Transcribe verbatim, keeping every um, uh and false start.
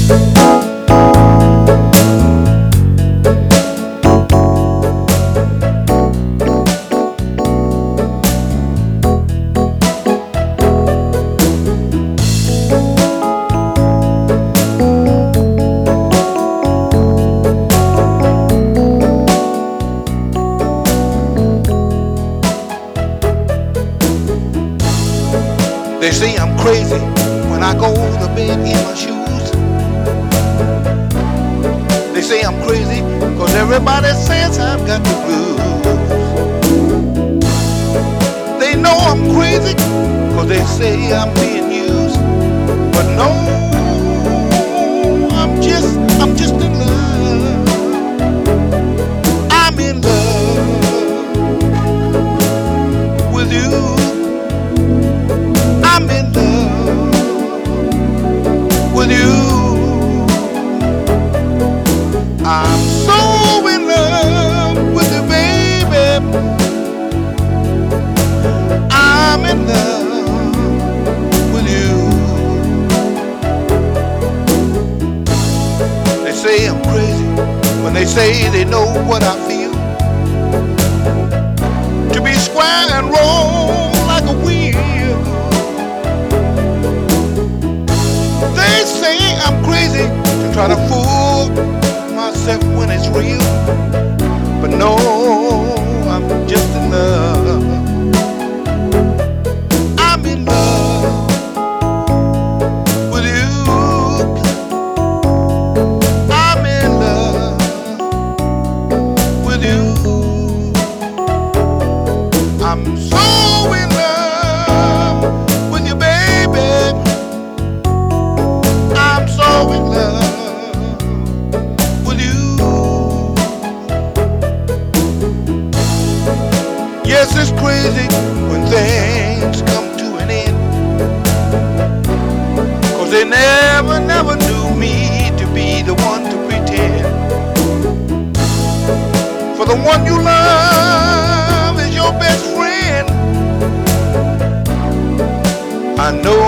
They say I'm crazy when I go to bed in my shoes. They say I'm crazy cause everybody says I've got the blues. They know I'm crazy cause they say I'm being used. But no, I'm just, I'm just in love. I'm in love with you. I'm in love with you. I'm so in love with you, baby. I'm in love with you. They say I'm crazy when they say they know what I feel. To be square and roll like a wheel. They say I'm crazy to try to fool myself when it's real. But no, I'm just in love. I'm in love with you. I'm in love with you. I'm so in love with you, baby. I'm so in love with you. Yes, it's crazy when things come to an end, cause they never, never knew me to be the one to pretend. For the one you love is your best friend. I know